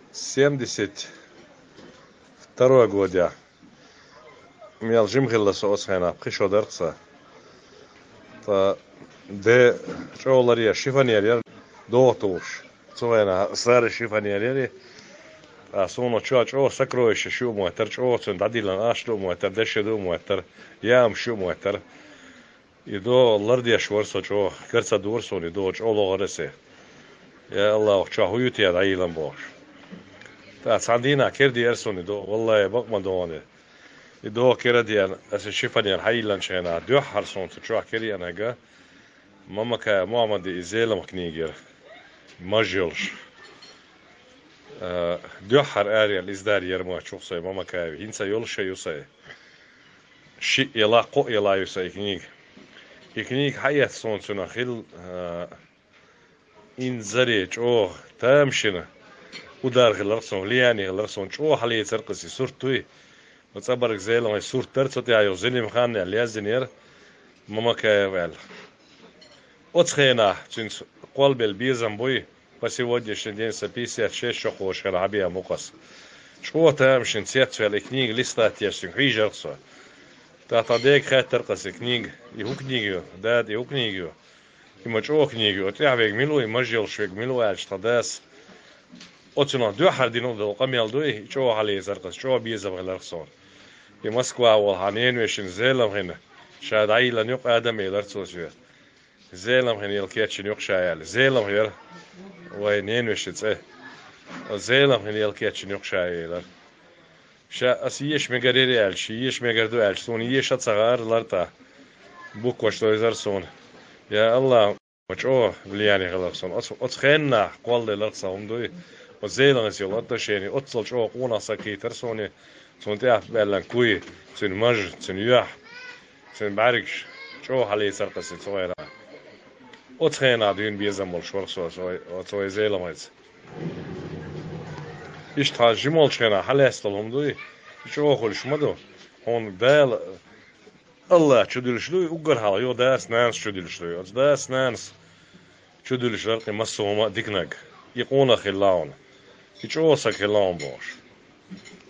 72 год я. Мел жимхиллас осхена пхишо деркса. Та де чолария шифонерия дотуш. Цоена саре шифонерия. А соно чач о сокровище шумотер чоцен дадилан аштумотер дешедумотер ям шумотер. И до лардиаш ворсо чо керца дурсони до чологоресе. يا الله شهويتي يا عيلان باش تا صندينا كردي ارسوني دو والله بقما دواني دو كردي اس شيفاني الحيلان شينا دو حرسون تشوا كري انا جا ماما كا محمد ازيلا مكنيجر ماجيلش دو حر اريا الازدار يرمو تشوفسي ماما كا هينسا يولش يوسي شي يلا قو يلا يوسي كنيج حياة صون سنا خيل إن زريج أوه تامشنا ودار غلرسون لياني غلرسون شو حليه ترقصي صورتوي وتصبرك زي لما صور ترتوتي عيو زيني مخان اللي زينير ماما كايل أتخينا تنس قلب البيزم بوي بس يودي شدين سبيسي شيش شخوش خرابيا مقص شو تامشن سيات في الكنيج لستات يشتن حيجرسو تعطيك خات ترقصي كنيج يهو كنيجيو داد يهو كنيجيو ima čovjek knjigi, od ja veg miluje, mažjel šveg miluje, šta des. Ocino, dua hardino da qamjal dui, čovjek hali zarqas, čovjek biza bglarqson. I Moskva wal hanin weshin zelam hina. Shad ailan yuq adam ilartsos wer. Zelam hina yelketchin yuq shayal. Zelam hier, way nin weshin tse. Zelam hina yelketchin yuq shayal. Sha asiyesh megariri al, shiyesh megardu al, son yesh atsagar larta. Bukwa shto izarson. يا الله مشوه بلياني غلقسون أتخينا قوالي لرقصهم دوي وزيلا نسيول أتشيني أتصل شوه قونا ساكي ترسوني سون تياف بألان كوي سون مج سون يوح سون باركش شوه حالي سرقسي صغيرا أتخينا دين بيزمول شورسو سوي زيلا ميز إشتها جمول شخينا حالي استلهم دوي شوه خلش مدو هون دال الله çödülüşlü ugar hala yo das nans çödülüşlü az das nans çödülüşler ki masuma diknag yqona khilawn hiç olsa khilawn boş